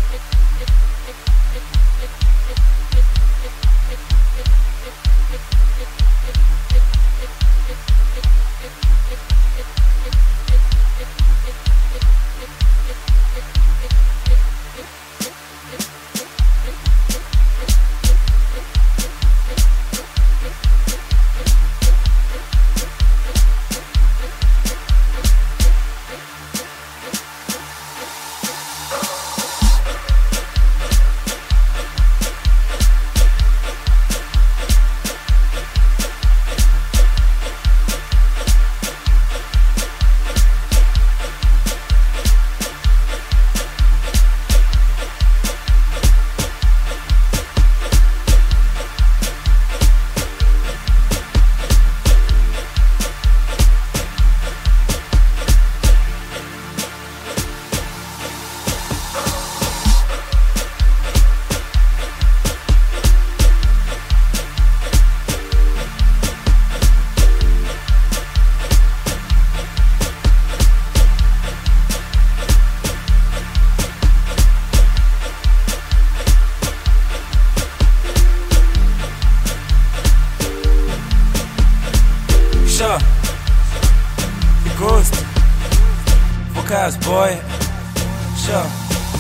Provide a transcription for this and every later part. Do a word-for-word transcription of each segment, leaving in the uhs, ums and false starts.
Sure, the ghost, focus boy, sure,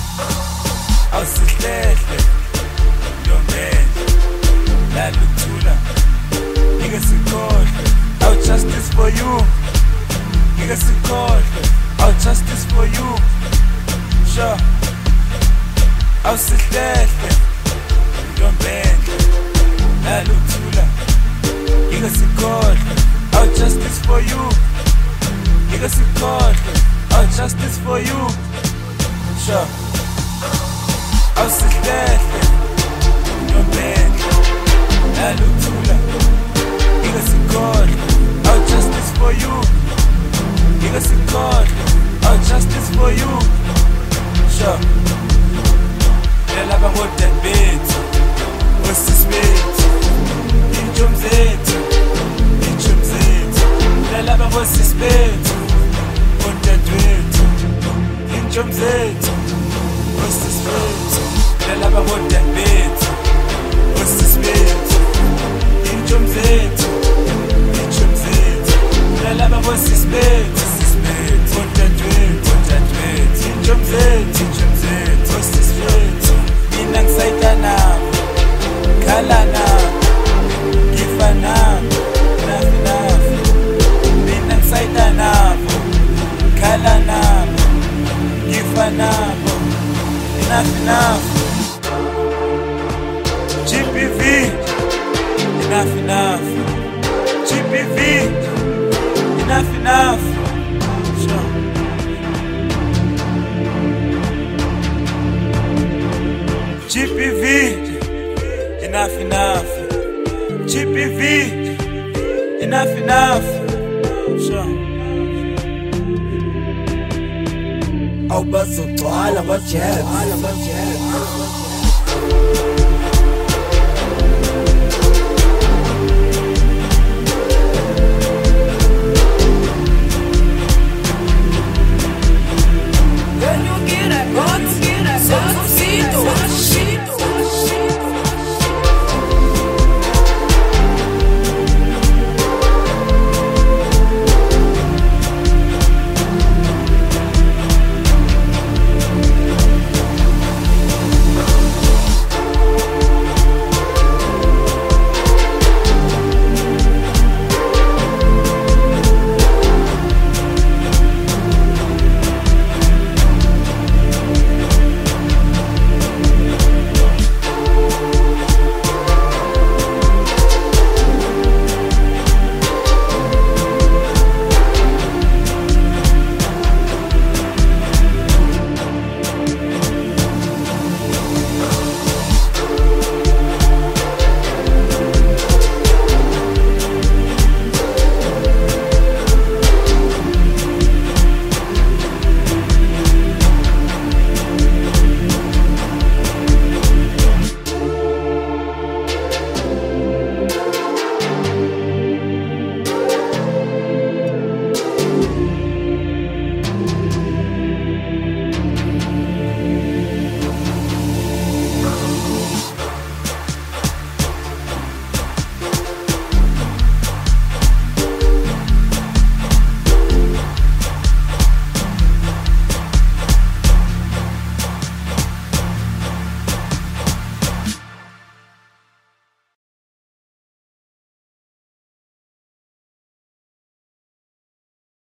awusihlele, ndombeni, la luthula, ngike sikhohle, awu justice for you, ngike sikhohle, awu justice for you, sure, awusihlele, ndombeni, la luthula, ngike sikhohle. Our justice for you. Nigga sikhohle. Our justice for you. Sure. Awusihlele. Ndombeni. Naluthula. Nigga sikhohle. Our justice for you. Nigga sikhohle. Our justice for you. Sure. Lelaba ngodadebethu. Osisibethu. Injomzethu. Lelaba ngosisibethu, odadewethu, injomzethu, osisibethu. Lelaba ngodadewethu, osisibethu, injomzethu, injomzethu. Lelaba ngosisibethu, osisibethu, odadewethu, odadewethu, injomzethu, injomzethu, osisibethu. Mina ngisayita nabo, khala nabo, ngifa nabo, nafi nafi. Saita nabo, khala nabo, ngifa nabo, enough enough. G P V, enough enough. G P V, enough enough. Sure. G P V, enough enough. G P V, enough enough. Awubazogcwala bajazz